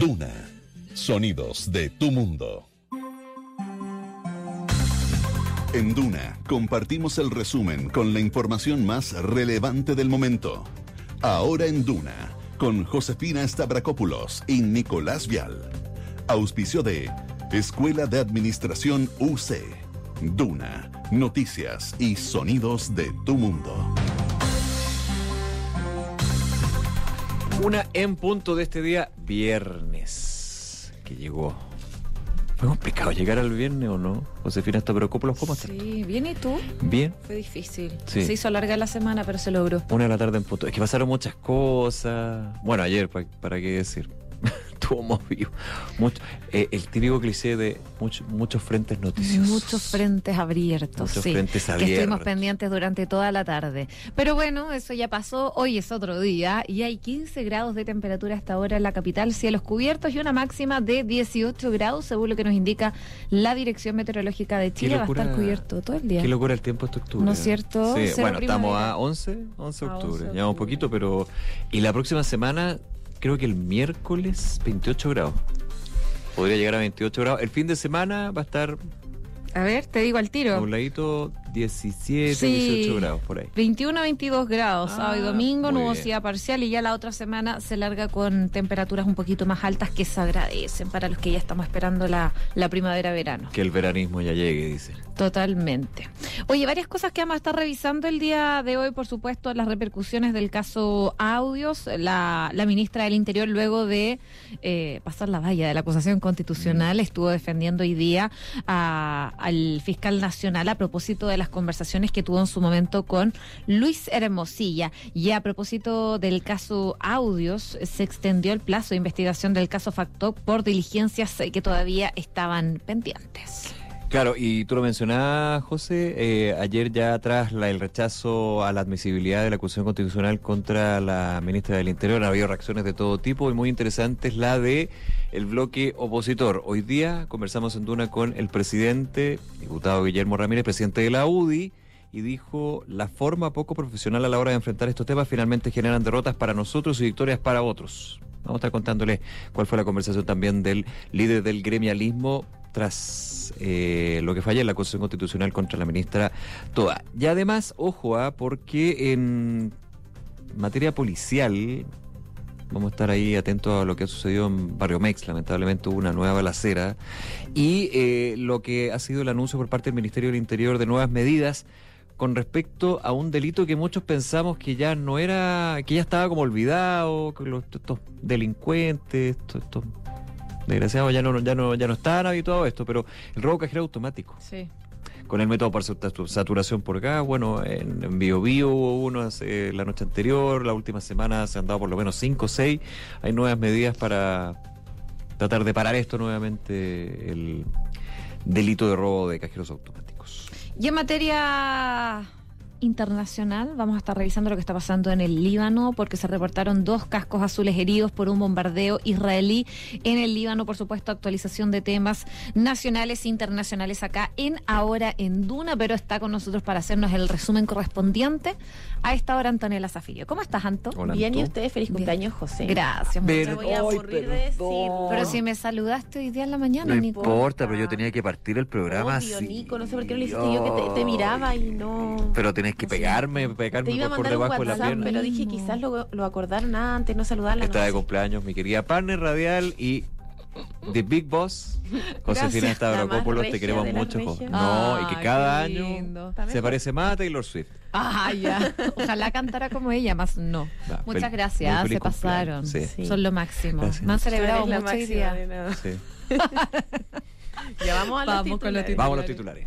Duna. Sonidos de tu mundo. En Duna compartimos el resumen con la información más relevante del momento. Ahora en Duna, con Josefina Stavrakopoulos y Nicolás Vial. Auspicio de Escuela de Administración UC. Duna, noticias y sonidos de tu mundo. Una en punto de este día, viernes, que llegó. ¿Fue complicado llegar al viernes o no? Josefina Stavrakopoulos, ¿cómo estás? Sí, bien, ¿y tú? Bien. Fue difícil. Sí. Se hizo larga la semana, pero se logró. 1 de la tarde en punto. Es que pasaron muchas cosas. Bueno, ayer, ¿para qué decir? Estuvo movido. El típico cliché de muchos frentes noticiosos. Muchos frentes abiertos, Muchos sí. frentes Que abiertos. estuvimos pendientes durante toda la tarde. Pero bueno, eso ya pasó. Hoy es otro día y hay 15 grados de temperatura hasta ahora en la capital, cielos cubiertos y una máxima de 18 grados, según lo que nos indica la Dirección Meteorológica de Chile. Va a estar cubierto todo el día. Qué locura el tiempo este octubre. ¿No es cierto? Sí, Cero bueno, estamos primavera. a 11 de octubre. de Llevamos octubre. poquito, pero... Y la próxima semana, creo que el miércoles, 28 grados. Podría llegar a 28 grados. El fin de semana va a estar A ver, te digo al tiro. nubladito, 17, Sí. 18 grados por ahí. 21 a 22 grados, sábado y domingo, muy nubosidad parcial, y ya la otra semana se larga con temperaturas un poquito más altas que se agradecen para los que ya estamos esperando la primavera-verano. Que el veranismo ya llegue, dice. Totalmente. Oye, varias cosas que vamos a estar revisando el día de hoy, por supuesto, las repercusiones del caso Audios. La ministra del Interior, luego de pasar la valla de la acusación constitucional, estuvo defendiendo hoy día al fiscal nacional a propósito de las conversaciones que tuvo en su momento con Luis Hermosilla. Y a propósito del caso Audios, se extendió el plazo de investigación del caso Factoc por diligencias que todavía estaban pendientes. Claro, y tú lo mencionabas, José, ayer ya tras el rechazo a la admisibilidad de la acusación constitucional contra la ministra del Interior, ha habido reacciones de todo tipo y muy interesantes la de el bloque opositor. Hoy día conversamos en Duna con el presidente, diputado Guillermo Ramírez, presidente de la UDI, y dijo: la forma poco profesional a la hora de enfrentar estos temas finalmente generan derrotas para nosotros y victorias para otros. Vamos a estar contándoles cuál fue la conversación también del líder del gremialismo tras lo que falla en la acusación constitucional contra la ministra Toa. Y además, ojo, porque en materia policial vamos a estar ahí atentos a lo que ha sucedido en Barrio Mex. Lamentablemente hubo una nueva balacera y lo que ha sido el anuncio por parte del Ministerio del Interior de nuevas medidas con respecto a un delito que muchos pensamos que ya no era, que ya estaba como olvidado, que estos delincuentes, estos desgraciados ya no estaban habituados a esto, pero el robo cajero automático. Sí. Con el método por saturación por gas, bueno, en Biobío hubo uno la noche anterior, la última semana se han dado por lo menos 5 o 6. Hay nuevas medidas para tratar de parar esto nuevamente, el delito de robo de cajeros automáticos. Y en materia internacional, vamos a estar revisando lo que está pasando en el Líbano, porque se reportaron 2 cascos azules heridos por un bombardeo israelí en el Líbano. Por supuesto, actualización de temas nacionales e internacionales acá en Ahora en Duna, pero está con nosotros para hacernos el resumen correspondiente a esta hora Antonella Zafillo. ¿Cómo estás, Anto? Hola, Bien, Anto. y ustedes, feliz cumpleaños, José. Gracias. Pero- Me voy a aburrir de decirlo. Pero si me saludaste hoy día en la mañana, No Nico. importa, pero yo tenía que partir el programa Obvio, así. Nico, no sé por qué no le hiciste yo que te miraba y no... Pero tenés que No sé. pegarme Te iba a por mandar un debajo de la WhatsApp, pierna. pero dije quizás lo acordaron antes, no saludarla. Está no de sé. cumpleaños mi querida partner radial y The Big Boss, Josefina Gracias. Stavrakopoulos, La más te queremos regia de mucho. las regias. No, y que Ay, cada qué año lindo. se parece más a Taylor Swift. Ah, ya. Ojalá cantara como ella, más no. Va, Muchas muy gracias, feliz se pasaron. cumpleaños, sí. Sí. Son lo máximo. Gracias. Me han Tú celebrado eres la mucho hoy máxima, día. nena. Sí. Ya vamos a los Vamos con los titulares. Vamos a los titulares.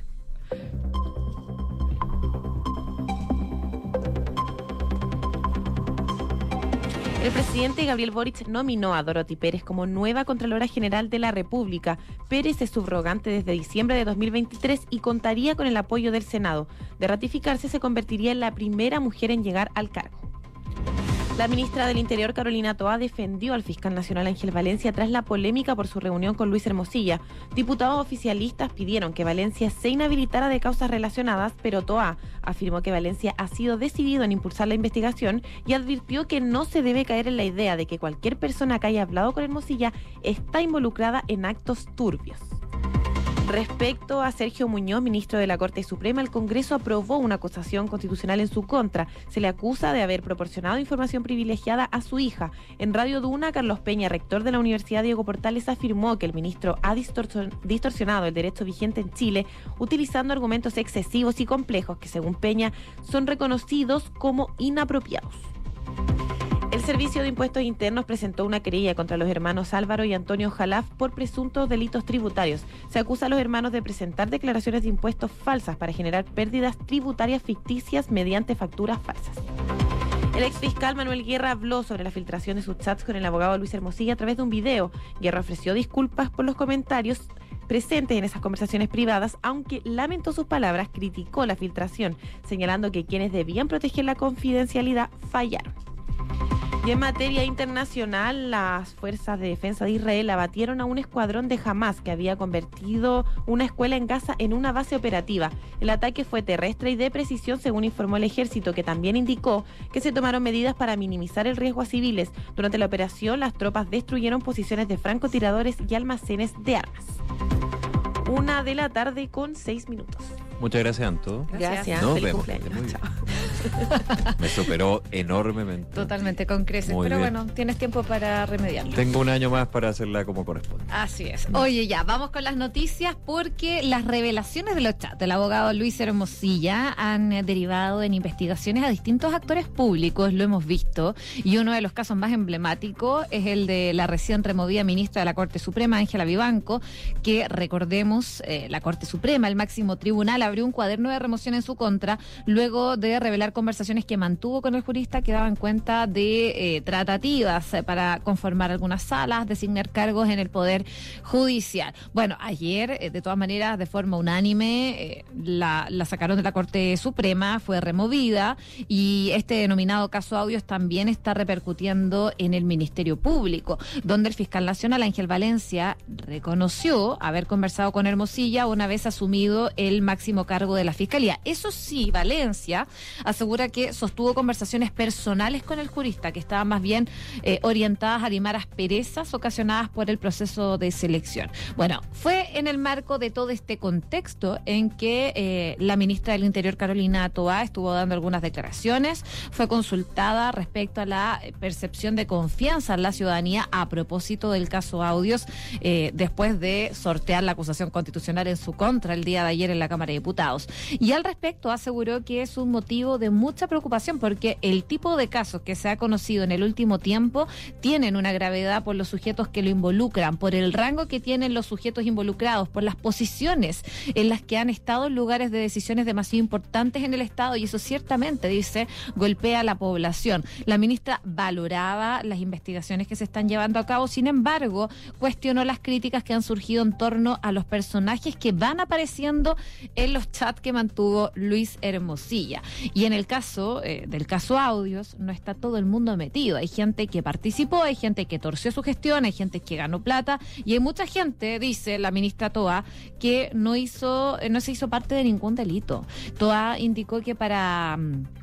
El presidente Gabriel Boric nominó a Dorothy Pérez como nueva Contralora General de la República. Pérez es subrogante desde diciembre de 2023 y contaría con el apoyo del Senado. De ratificarse, se convertiría en la primera mujer en llegar al cargo. La ministra del Interior, Carolina Toá, defendió al fiscal nacional Ángel Valencia tras la polémica por su reunión con Luis Hermosilla. Diputados oficialistas pidieron que Valencia se inhabilitara de causas relacionadas, pero Toá afirmó que Valencia ha sido decidido en impulsar la investigación y advirtió que no se debe caer en la idea de que cualquier persona que haya hablado con Hermosilla está involucrada en actos turbios. Respecto a Sergio Muñoz, ministro de la Corte Suprema, el Congreso aprobó una acusación constitucional en su contra. Se le acusa de haber proporcionado información privilegiada a su hija. En Radio Duna, Carlos Peña, rector de la Universidad Diego Portales, afirmó que el ministro ha distorsionado el derecho vigente en Chile, utilizando argumentos excesivos y complejos que, según Peña, son reconocidos como inapropiados. El Servicio de Impuestos Internos presentó una querella contra los hermanos Álvaro y Antonio Jalaf por presuntos delitos tributarios. Se acusa a los hermanos de presentar declaraciones de impuestos falsas para generar pérdidas tributarias ficticias mediante facturas falsas. El exfiscal Manuel Guerra habló sobre la filtración de sus chats con el abogado Luis Hermosilla a través de un video. Guerra ofreció disculpas por los comentarios presentes en esas conversaciones privadas, aunque lamentó sus palabras, criticó la filtración, señalando que quienes debían proteger la confidencialidad fallaron. Y en materia internacional, las fuerzas de defensa de Israel abatieron a un escuadrón de Hamas que había convertido una escuela en Gaza en una base operativa. El ataque fue terrestre y de precisión, según informó el ejército, que también indicó que se tomaron medidas para minimizar el riesgo a civiles. Durante la operación, las tropas destruyeron posiciones de francotiradores y almacenes de armas. 1:00 con 6 minutos. Muchas gracias, Anto. Gracias. Nos Feliz vemos. cumpleaños. Muy bien. Chao. Me superó enormemente. Totalmente con creces, Muy pero bien. bueno, tienes tiempo para remediarlo. Tengo un año más para hacerla como corresponde. Así es. Oye, ya, vamos con las noticias porque las revelaciones de los chats del abogado Luis Hermosilla han derivado en investigaciones a distintos actores públicos, lo hemos visto, y uno de los casos más emblemáticos es el de la recién removida ministra de la Corte Suprema, Ángela Vivanco, que recordemos, la Corte Suprema, el máximo tribunal, abrió un cuaderno de remoción en su contra luego de revelar conversaciones que mantuvo con el jurista que daban cuenta de tratativas para conformar algunas salas, designar cargos en el Poder Judicial. Bueno, ayer, de todas maneras, de forma unánime, la sacaron de la Corte Suprema, fue removida, y este denominado caso Audios también está repercutiendo en el Ministerio Público, donde el fiscal nacional Ángel Valencia reconoció haber conversado con Hermosilla una vez asumido el máximo cargo de la Fiscalía. Eso sí, Valencia asegura que sostuvo conversaciones personales con el jurista, que estaban más bien orientadas a limar asperezas ocasionadas por el proceso de selección. Bueno, fue en el marco de todo este contexto en que la ministra del Interior, Carolina Toá, estuvo dando algunas declaraciones, fue consultada respecto a la percepción de confianza en la ciudadanía a propósito del caso Audios, después de sortear la acusación constitucional en su contra el día de ayer en la Cámara de Diputados. Y al respecto aseguró que es un motivo de mucha preocupación porque el tipo de casos que se ha conocido en el último tiempo tienen una gravedad por los sujetos que lo involucran, por el rango que tienen los sujetos involucrados, por las posiciones en las que han estado en lugares de decisiones demasiado importantes en el Estado, y eso ciertamente, dice, golpea a la población. La ministra valoraba las investigaciones que se están llevando a cabo, sin embargo, cuestionó las críticas que han surgido en torno a los personajes que van apareciendo en los chats que mantuvo Luis Hermosilla. Y en el caso del caso Audios, no está todo el mundo metido. Hay gente que participó, hay gente que torció su gestión, hay gente que ganó plata, y hay mucha gente, dice la ministra Toá, que no se hizo parte de ningún delito. Toá indicó que para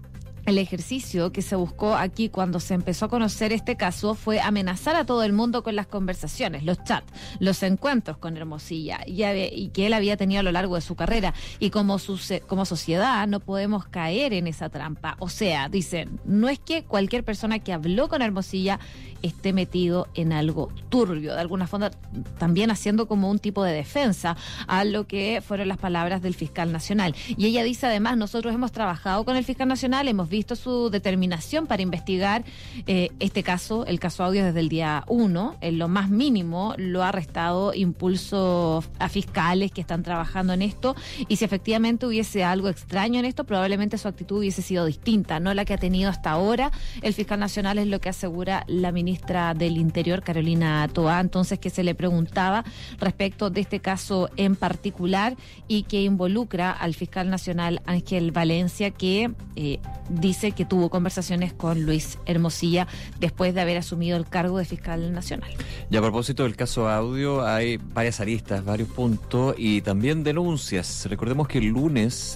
el ejercicio que se buscó aquí cuando se empezó a conocer este caso fue amenazar a todo el mundo con las conversaciones, los chats, los encuentros con Hermosilla y que él había tenido a lo largo de su carrera. Y como sociedad no podemos caer en esa trampa. O sea, dicen, no es que cualquier persona que habló con Hermosilla esté metido en algo turbio, de alguna forma también haciendo como un tipo de defensa a lo que fueron las palabras del fiscal nacional. Y ella dice además, nosotros hemos trabajado con el fiscal nacional, hemos visto su determinación para investigar este caso, el caso Audios, desde el día 1, en lo más mínimo lo ha restado impulso a fiscales que están trabajando en esto, y si efectivamente hubiese algo extraño en esto, probablemente su actitud hubiese sido distinta, no la que ha tenido hasta ahora el fiscal nacional, es lo que asegura la ministra del Interior, Carolina Toá, entonces, que se le preguntaba respecto de este caso en particular y que involucra al fiscal nacional Ángel Valencia, que dice que tuvo conversaciones con Luis Hermosilla después de haber asumido el cargo de fiscal nacional. Y a propósito del caso Audio, hay varias aristas, varios puntos y también denuncias. Recordemos que el lunes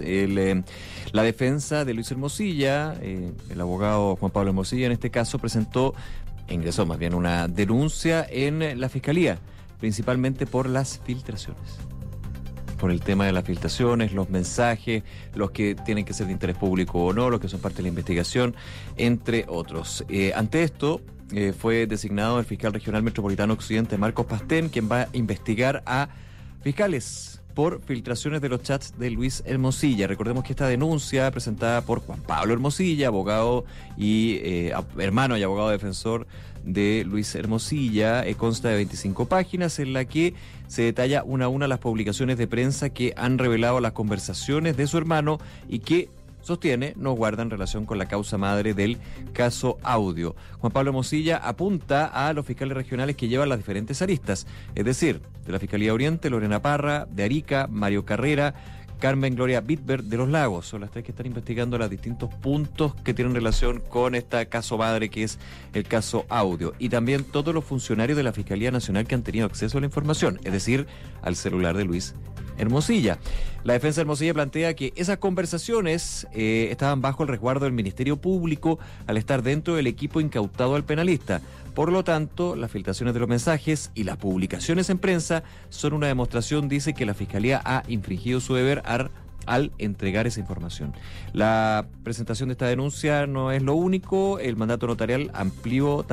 la defensa de Luis Hermosilla, el abogado Juan Pablo Hermosilla en este caso, ingresó más bien una denuncia en la Fiscalía, principalmente por las filtraciones. Por el tema de las filtraciones, los mensajes, los que tienen que ser de interés público o no, los que son parte de la investigación, entre otros. Ante esto, fue designado el fiscal regional metropolitano occidente, Marcos Pastén, quien va a investigar a fiscales por filtraciones de los chats de Luis Hermosilla. Recordemos que esta denuncia presentada por Juan Pablo Hermosilla, abogado y hermano y abogado defensor de Luis Hermosilla, consta de 25 páginas en la que se detalla una a una las publicaciones de prensa que han revelado las conversaciones de su hermano y que sostiene no guardan relación con la causa madre del caso Audio. Juan Pablo Hermosilla apunta a los fiscales regionales que llevan las diferentes aristas, es decir, de la Fiscalía Oriente, Lorena Parra, de Arica, Mario Carrera, Carmen Gloria Bitbert de Los Lagos. Son las tres que están investigando los distintos puntos que tienen relación con este caso madre que es el caso Audio. Y también todos los funcionarios de la Fiscalía Nacional que han tenido acceso a la información, es decir, al celular de Luis Hermosilla. La defensa de Hermosilla plantea que esas conversaciones estaban bajo el resguardo del Ministerio Público al estar dentro del equipo incautado al penalista. Por lo tanto, las filtraciones de los mensajes y las publicaciones en prensa son una demostración, dice, que la Fiscalía ha infringido su deber al entregar esa información. La presentación de esta denuncia no es lo único. El mandato notarial amplio,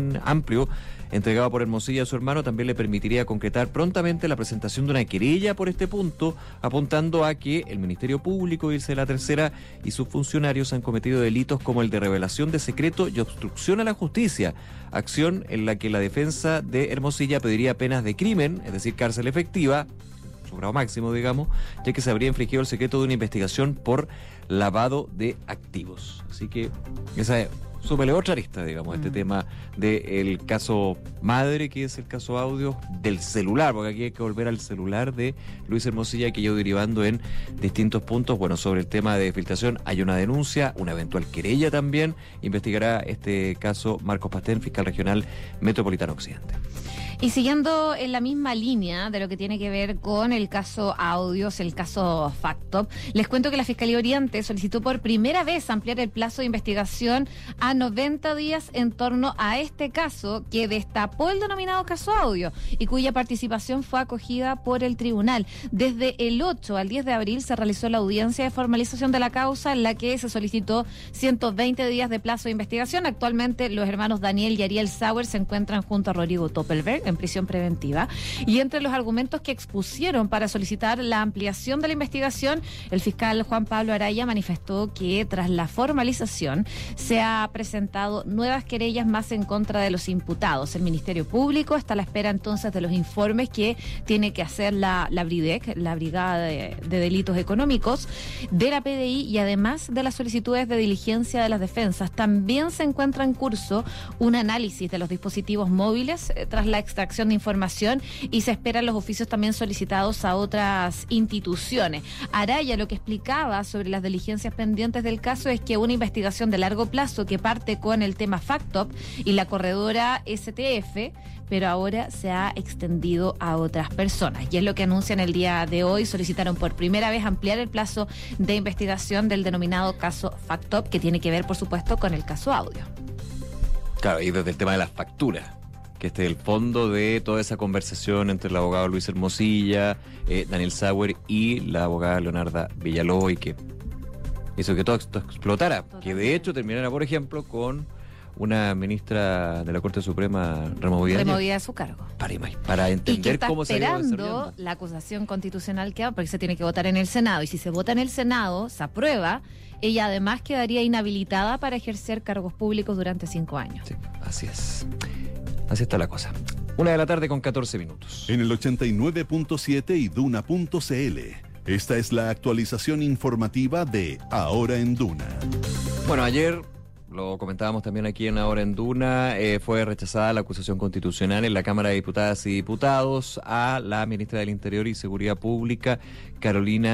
entregado por Hermosilla a su hermano, también le permitiría concretar prontamente la presentación de una querella por este punto, apuntando a que el Ministerio Público, dice la tercera, y sus funcionarios han cometido delitos como el de revelación de secreto y obstrucción a la justicia, acción en la que la defensa de Hermosilla pediría penas de crimen, es decir, cárcel efectiva, su grado máximo, digamos, ya que se habría infringido el secreto de una investigación por lavado de activos. Así que esa es súmele otra arista, digamos, este tema del caso madre, que es el caso Audio del celular, porque aquí hay que volver al celular de Luis Hermosilla, que yo derivando en distintos puntos. Bueno, sobre el tema de filtración hay una denuncia, una eventual querella también. Investigará este caso Marcos Pastén, fiscal regional metropolitano occidente. Y siguiendo en la misma línea de lo que tiene que ver con el caso Audios, el caso Factop, les cuento que la Fiscalía Oriente solicitó por primera vez ampliar el plazo de investigación a 90 días en torno a este caso que destapó el denominado caso Audio y cuya participación fue acogida por el tribunal. Desde el 8 al 10 de abril se realizó la audiencia de formalización de la causa en la que se solicitó 120 días de plazo de investigación. Actualmente los hermanos Daniel y Ariel Sauer se encuentran junto a Rodrigo Toppelberg en prisión preventiva. Y entre los argumentos que expusieron para solicitar la ampliación de la investigación, el fiscal Juan Pablo Araya manifestó que tras la formalización se ha presentado nuevas querellas más en contra de los imputados. El Ministerio Público está a la espera entonces de los informes que tiene que hacer la BRIDEC, la Brigada de Delitos Económicos, de la PDI, y además de las solicitudes de diligencia de las defensas. También se encuentra en curso un análisis de los dispositivos móviles tras la extracción de información, y se esperan los oficios también solicitados a otras instituciones. Araya lo que explicaba sobre las diligencias pendientes del caso es que una investigación de largo plazo que parte con el tema Factop y la corredora STF, pero ahora se ha extendido a otras personas. Y es lo que anuncian el día de hoy. Solicitaron por primera vez ampliar el plazo de investigación del denominado caso Factop, que tiene que ver, por supuesto, con el caso Audio. Claro, y desde el tema de las facturas, que este es el fondo de toda esa conversación entre el abogado Luis Hermosilla, Daniel Sauer y la abogada Leonarda Villalobos, y que hizo que todo esto explotara. Totalmente. Que de hecho terminara, por ejemplo, con una ministra de la Corte Suprema removida de su cargo. Para entender cómo se ha ido desarrollando. Esperando la acusación constitucional que va, porque se tiene que votar en el Senado. Y si se vota en el Senado, se aprueba, ella además quedaría inhabilitada para ejercer cargos públicos durante 5 años. Sí, así es. Así está la cosa. 1:14 p.m. En el 89.7 y Duna.cl. Esta es la actualización informativa de Ahora en Duna. Bueno, ayer lo comentábamos también aquí en Ahora en Duna, fue rechazada la acusación constitucional en la Cámara de Diputadas y Diputados a la ministra del Interior y Seguridad Pública, Carolina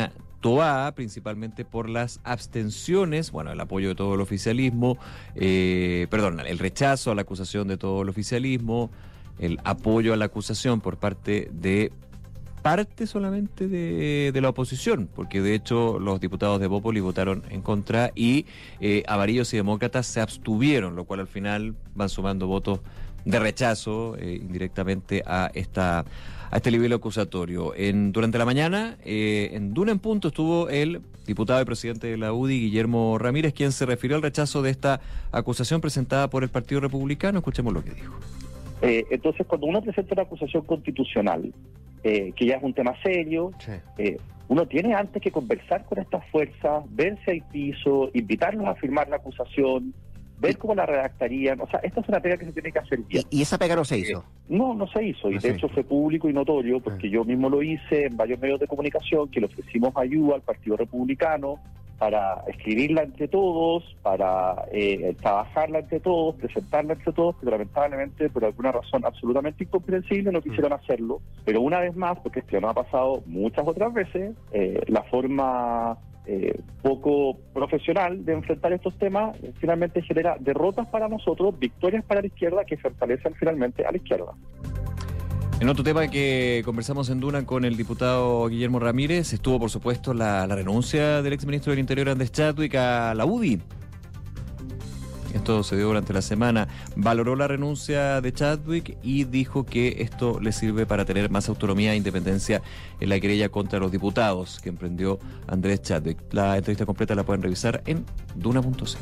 Toá, principalmente por las abstenciones, bueno, el apoyo de todo el oficialismo, el rechazo a la acusación de todo el oficialismo, el apoyo a la acusación por parte solamente de la oposición, porque de hecho los diputados de Bópoli votaron en contra y amarillos y demócratas se abstuvieron, lo cual al final van sumando votos de rechazo indirectamente a este nivel acusatorio. Durante la mañana, en Duna en Punto, estuvo el diputado y presidente de la UDI, Guillermo Ramírez, quien se refirió al rechazo de esta acusación presentada por el Partido Republicano. Escuchemos lo que dijo. Entonces, cuando uno presenta una acusación constitucional, que ya es un tema serio, sí, uno tiene antes que conversar con estas fuerzas, ver si hay piso, invitarlos a firmar la acusación, ver cómo la redactarían. O sea, esta es una pega que se tiene que hacer bien. ¿Y esa pega no se hizo? No se hizo. Y de hecho fue público y notorio, porque yo mismo lo hice en varios medios de comunicación, que le ofrecimos ayuda al Partido Republicano para escribirla entre todos, para trabajarla entre todos, presentarla entre todos, pero lamentablemente, por alguna razón absolutamente incomprensible, no quisieron hacerlo. Pero una vez más, porque esto no ha pasado muchas otras veces, la forma poco profesional de enfrentar estos temas finalmente genera derrotas para nosotros, victorias para la izquierda que fortalecen finalmente a la izquierda. En otro tema que conversamos en Duna con el diputado Guillermo Ramírez, estuvo por supuesto la renuncia del exministro del Interior Andrés Chadwick a la UDI. Esto se dio durante la semana. Valoró la renuncia de Chadwick y dijo que esto le sirve para tener más autonomía e independencia en la querella contra los diputados que emprendió Andrés Chadwick. La entrevista completa la pueden revisar en duna.cl.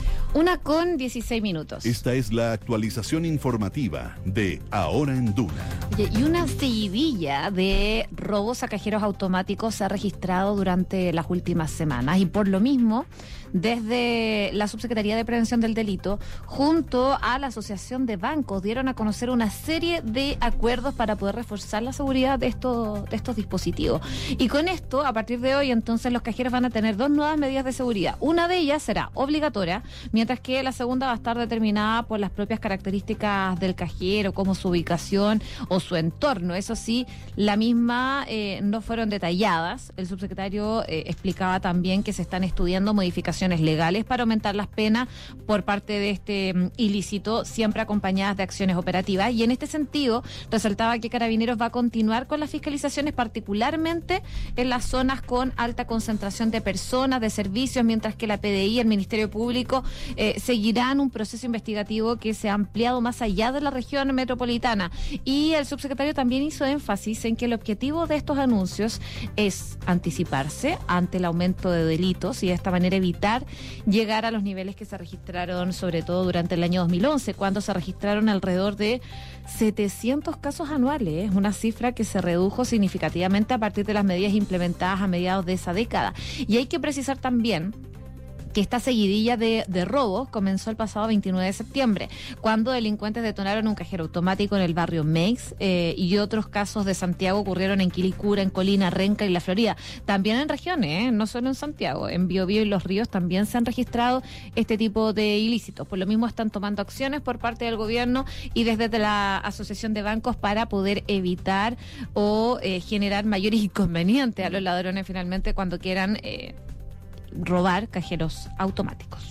1:16. Esta es la actualización informativa de Ahora en Duna. Y una seguidilla de robos a cajeros automáticos se ha registrado durante las últimas semanas y por lo mismo, desde la Subsecretaría de Prevención del Delito, junto a la Asociación de Bancos, dieron a conocer una serie de acuerdos para poder reforzar la seguridad de estos dispositivos. Y con esto, a partir de hoy, entonces, los cajeros van a tener 2 nuevas medidas de seguridad. Una de ellas será obligatoria, mientras que la segunda va a estar determinada por las propias características del cajero, como su ubicación o su entorno. Eso sí, la misma no fueron detalladas. El subsecretario explicaba también que se están estudiando modificaciones legales para aumentar las penas por parte de este ilícito, siempre acompañadas de acciones operativas. Y en este sentido, resaltaba que Carabineros va a continuar con las fiscalizaciones, particularmente en las zonas con alta concentración de personas, de servicios, mientras que la PDI y el Ministerio Público seguirán un proceso investigativo que se ha ampliado más allá de la región metropolitana. Y el subsecretario también hizo énfasis en que el objetivo de estos anuncios es anticiparse ante el aumento de delitos y de esta manera evitar llegar a los niveles que se registraron sobre todo durante el año 2011, cuando se registraron alrededor de 700 casos anuales, una cifra que se redujo significativamente a partir de las medidas implementadas a mediados de esa década. Y hay que precisar también que esta seguidilla de robos comenzó el pasado 29 de septiembre, cuando delincuentes detonaron un cajero automático en el barrio Meix, y otros casos de Santiago ocurrieron en Quilicura, en Colina, Renca y La Florida. También en regiones, no solo en Santiago, en Biobío y Los Ríos también se han registrado este tipo de ilícitos. Por lo mismo están tomando acciones por parte del gobierno y desde la Asociación de Bancos para poder evitar o generar mayores inconvenientes a los ladrones finalmente cuando quieran robar cajeros automáticos.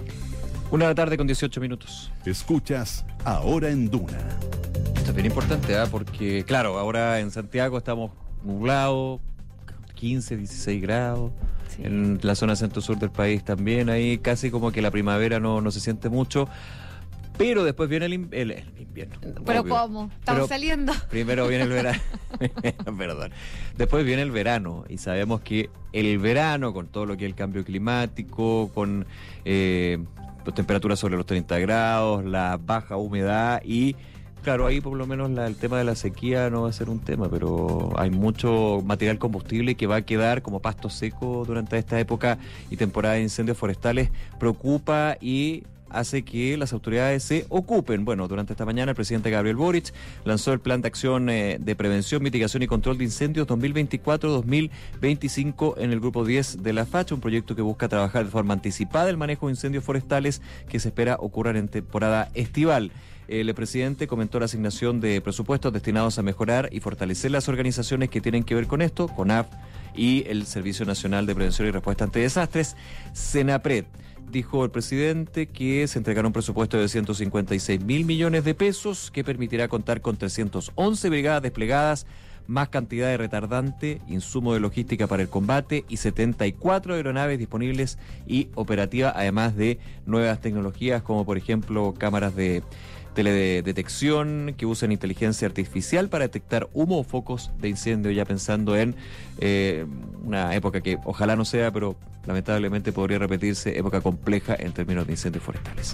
1:18 p.m. Escuchas Ahora en Duna. Esto es bien importante, porque claro, ahora en Santiago estamos nublados, 15, 16 grados. Sí. En la zona centro-sur del país también, ahí casi como que la primavera no se siente mucho. Pero después viene el invierno. ¿Pero obvio. cómo? ¿Estamos saliendo? Primero viene el verano. Perdón. Después viene el verano. Y sabemos que el verano, con todo lo que es el cambio climático, con temperaturas sobre los 30 grados, la baja humedad y... Claro, ahí por lo menos el tema de la sequía no va a ser un tema, pero hay mucho material combustible que va a quedar como pasto seco durante esta época y temporada de incendios forestales. Preocupa y hace que las autoridades se ocupen. Bueno, durante esta mañana el presidente Gabriel Boric lanzó el Plan de Acción de Prevención, Mitigación y Control de Incendios 2024-2025 en el Grupo 10 de la FACH, un proyecto que busca trabajar de forma anticipada el manejo de incendios forestales que se espera ocurran en temporada estival. El presidente comentó la asignación de presupuestos destinados a mejorar y fortalecer las organizaciones que tienen que ver con esto, CONAF, y el Servicio Nacional de Prevención y Respuesta ante Desastres, SENAPRED. Dijo el presidente que se entregará un presupuesto de 156.000 millones de pesos que permitirá contar con 311 brigadas desplegadas, más cantidad de retardante, insumo de logística para el combate y 74 aeronaves disponibles y operativas, además de nuevas tecnologías como por ejemplo cámaras de teledetección que usan inteligencia artificial para detectar humo o focos de incendio, ya pensando en una época que ojalá no sea, pero lamentablemente podría repetirse, época compleja en términos de incendios forestales.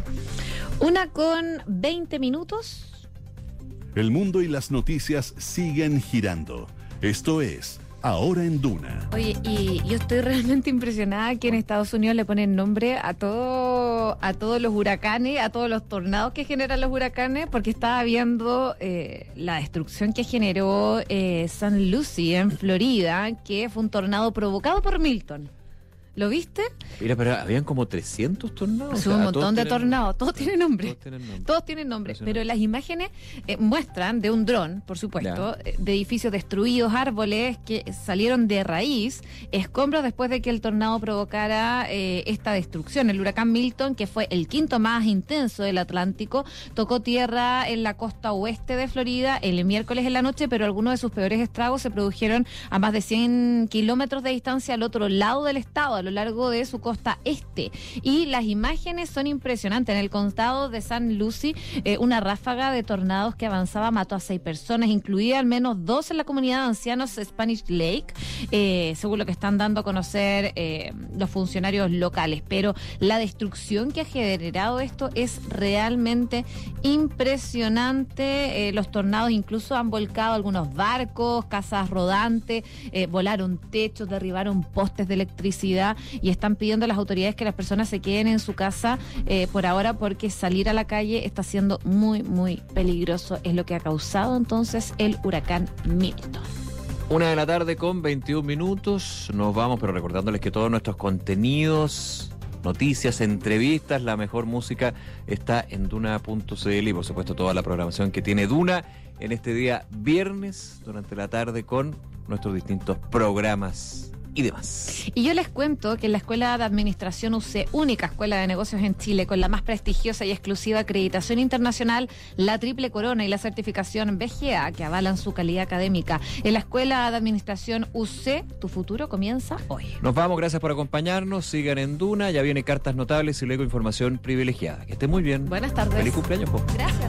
1:20. El mundo y las noticias siguen girando. Esto es Ahora en Duna. Oye, y yo estoy realmente impresionada que en Estados Unidos le ponen nombre a todos los huracanes, a todos los tornados que generan los huracanes, porque estaba viendo la destrucción que generó San Lucie en Florida, que fue un tornado provocado por Milton. ¿Lo viste? Mira, pero habían como 300 tornados. Un montón de tornados, todos tienen nombre. Todos tienen nombre, pero las imágenes muestran de un dron, por supuesto, de edificios destruidos, árboles que salieron de raíz, escombros después de que el tornado provocara esta destrucción. El huracán Milton, que fue el quinto más intenso del Atlántico, tocó tierra en la costa oeste de Florida el miércoles en la noche, pero algunos de sus peores estragos se produjeron a más de 100 kilómetros de distancia al otro lado del estado, a lo largo de su costa este. Y las imágenes son impresionantes. En el condado de San Lucie, una ráfaga de tornados que avanzaba mató a 6 personas, incluida al menos 2 en la comunidad de ancianos Spanish Lake, según lo que están dando a conocer los funcionarios locales. Pero la destrucción que ha generado esto es realmente impresionante. Los tornados incluso han volcado algunos barcos, casas rodantes, volaron techos, derribaron postes de electricidad, y están pidiendo a las autoridades que las personas se queden en su casa por ahora, porque salir a la calle está siendo muy, muy peligroso. Es lo que ha causado entonces el huracán Milton. 1:21 p.m. Nos vamos, pero recordándoles que todos nuestros contenidos, noticias, entrevistas, la mejor música está en Duna.cl y por supuesto toda la programación que tiene Duna en este día viernes durante la tarde con nuestros distintos programas y demás. Y yo les cuento que la Escuela de Administración UC, única escuela de negocios en Chile con la más prestigiosa y exclusiva acreditación internacional, la Triple Corona y la certificación BGA, que avalan su calidad académica. En la Escuela de Administración UC, tu futuro comienza hoy. Nos vamos, gracias por acompañarnos, sigan en Duna, ya viene Cartas Notables y luego Información Privilegiada. Que estén muy bien. Buenas tardes. Feliz cumpleaños, po. Gracias.